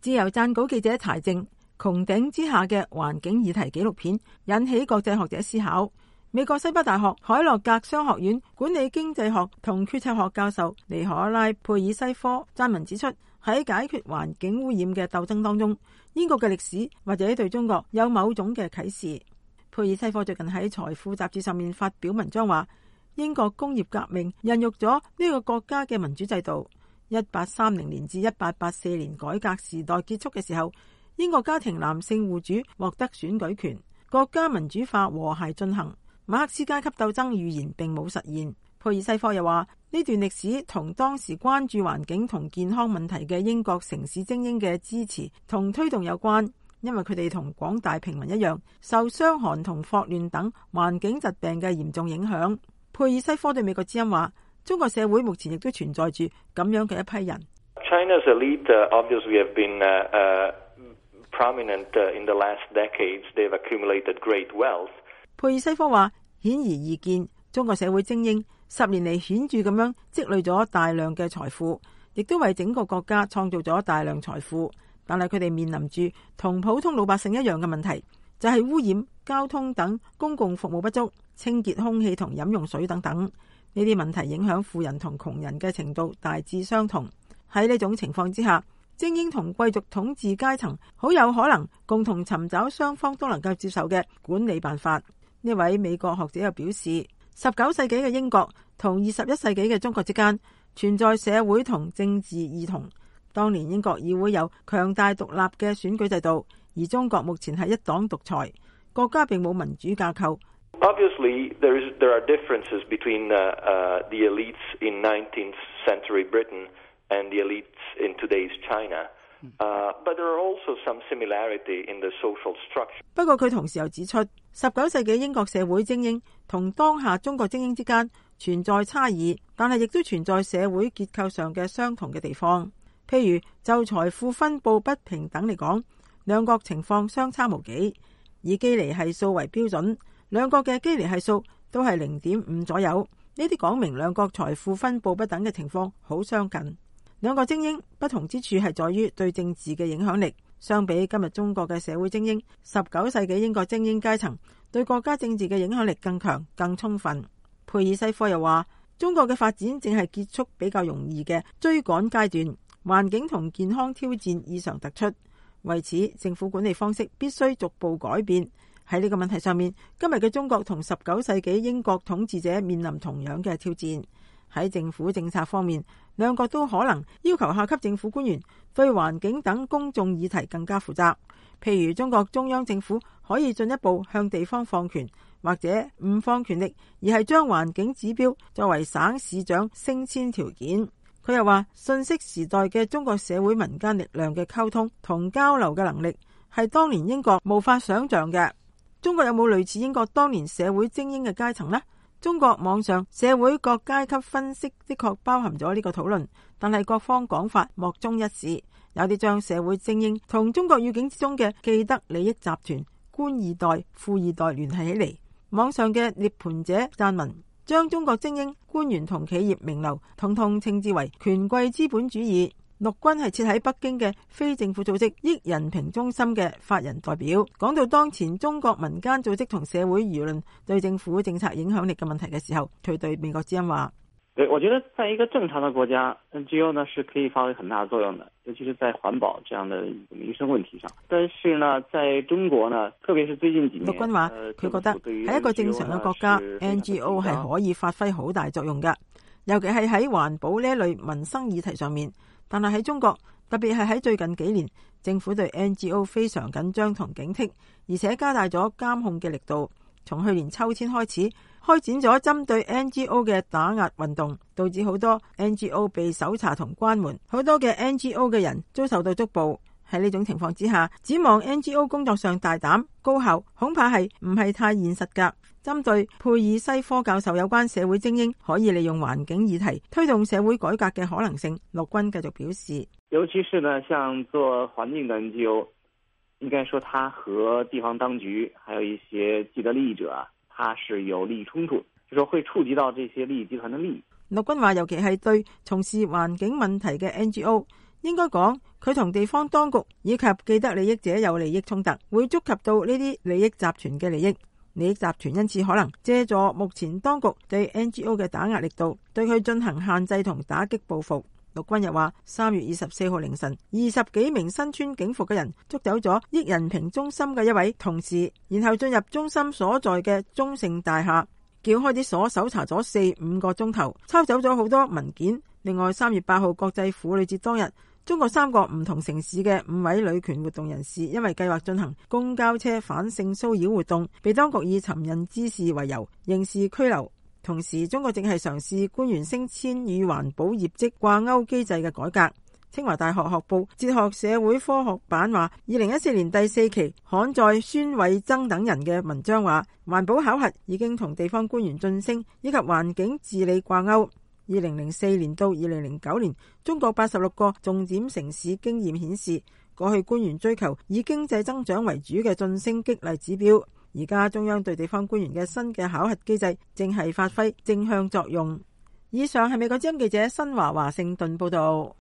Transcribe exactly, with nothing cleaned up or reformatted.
自由撰稿記者柴靜，穹頂之下嘅環境議題紀錄片引起國際學者思考。美國西北大學海洛格商學院管理經濟學同決策學教授尼可拉佩爾西科撰文指出，喺解決環境污染嘅鬥爭當中，英國嘅歷史或者對中國有某種嘅啟示。佩爾西科最近喺財富雜誌上面發表文章話，英國工業革命孕育咗呢個國家嘅民主制度。一八三零年至一八八四年改革時代結束嘅時候，英國家庭男性戶主獲得選舉權，國家民主化和諧進行。馬克思階級鬥爭預言並冇實現。佩爾西科又話，呢段歷史同當時關注環境同健康問題嘅英國城市精英嘅支持同推動有關，因為佢哋同廣大平民一樣，受傷寒同霍亂等環境疾病嘅嚴重影響。佩爾西科對美國之音話，中國社會目前亦都存在住咁樣嘅一批人。 China's elite obviously have been prominent in the last decades. They've accumulated great wealth. 佩爾西科話，顯而易見，中國社會精英十年嚟顯著咁樣積累咗大量嘅財富，亦都為整個國家創造咗大量財富。但係佢哋面臨住同普通老百姓一樣嘅問題，就係污染、交通等公共服務不足、清潔空氣同飲用水等等。呢啲問題影響富人同窮人嘅程度大致相同。喺呢種情況之下，精英同貴族統治階層好有可能共同尋找雙方都能夠接受嘅管理辦法。呢位美國學者又表示，十九世紀嘅英國同二十一世紀嘅中國之間存在社會同政治異同。當年英國議會有強大獨立嘅選舉制度，而中國目前係一黨獨裁，國家並冇民主架構。 Obviously, there is there are differences between uh, uh, the elites in nineteenth century Britain and the elites in today's China. Uh, but there are also some similarity in the social structure. 不過佢同時又指出，十九世紀英國社會精英同當下中國精英之間存在差異，但係亦都存在社會結構上嘅相同嘅地方。譬如就財富分佈不平等嚟講，兩國情況相差無幾。以基尼係數為標準，兩國嘅基尼係數都係零點五左右。呢啲講明兩國財富分佈不等嘅情況好相近。兩個精英不同之處係在於對政治嘅影響力。相比今日中國嘅社會精英，十九世紀英國精英階層對國家政治嘅影響力更強、更充分。佩爾西科又話，中國嘅發展正係結束比較容易嘅追趕階段，環境同健康挑戰異常突出。為此，政府管理方式必須逐步改變。喺呢個問題上面，今日嘅中國同十九世紀英國統治者面臨同樣嘅挑戰。喺政府政策方面，兩國都可能要求下級政府官員對環境等公眾議題更加負責。譬如中國中央政府可以進一步向地方放權，或者唔放權力，而係將環境指標作為省市長升遷條件。佢又話，信息時代嘅中國社會民間力量嘅溝通同交流嘅能力係當年英國無法想象嘅。中國有冇類似英國當年社會精英嘅階層呢？中國網上社會各階級分析的確包含咗呢個討論，但係各方講法莫衷一是。有啲將社會精英同中國語境之中嘅既得利益集團、官二代、富二代聯繫起嚟。網上嘅涅槃者撰文，將中國精英、官員同企業名流統統稱之為權貴資本主義。陸軍係設喺北京嘅非政府組織益人平中心嘅法人代表，講到當前中國民間組織同社會輿論對政府政策影響力嘅問題嘅時候，佢對美國之音話： 對，我覺得在一個正常的國家 ，N G O 呢是可以發揮很大的作用的，尤其是在環保這樣的民生問題上。但是呢，在中國呢，特別是最近幾年， 陸軍話佢覺得喺一個正常嘅國家 ，N G O 係可以發揮好大作用嘅，尤其係喺環保呢一類民生議題上面。但係喺中國，特別係喺最近幾年，政府對 N G O 非常緊張同警惕，而且加大咗監控嘅力度。從去年秋天開始，開展咗針對 N G O 嘅打壓運動，導致好多 N G O 被搜查同關門，好多嘅 N G O 嘅人遭受到捉捕。喺呢種情況之下，指望 N G O 工作上大膽高效，恐怕係唔係太現實㗎。針對佩爾西科教授有關社會精英可以利用環境議題推動社會改革嘅可能性，陸軍繼續表示， 尤其是呢，像做環境的 N G O， 應該說他和地方當局還有一些既得利益者，他是有利益衝突，就說會觸及到這些利益集團的利益。 陸軍話，尤其係對從事環境問題嘅 N G O， 應該講佢同地方當局以及既得利益者有利益衝突，會觸及到呢啲利益集團嘅利益。利益集團因此可能借助目前當局對 N G O 嘅打壓力度，對佢進行限制同打擊報復。陸軍又話，三月二十四號凌晨，二十幾名身穿警服嘅人捉走咗益仁平中心嘅一位同事，然後進入中心所在嘅中盛大廈，撬開啲鎖，搜查咗四五個鐘頭，抄走咗好多文件。另外，三月八號國際婦女節當日，中國三個唔同城市嘅五位女權活動人士，因為計劃進行公交車反性騷擾活動，被當局以尋釁滋事為由刑事拘留。同時，中國正係嘗試官員升遷與環保業績掛鈎機制嘅改革。清華大學學報哲學社會科學版話，二零一四年第四期刊載孫偉增等人嘅文章話，環保考核已經同地方官員晉升以及環境治理掛鈎。二零零四年到二零零九年，中國八十六個重點城市經驗顯示，過去官員追求以經濟增長為主嘅晉升激勵指標，而家中央對地方官員嘅新嘅考核機制正係發揮正向作用。以上係美國之音記者新華華盛頓報道。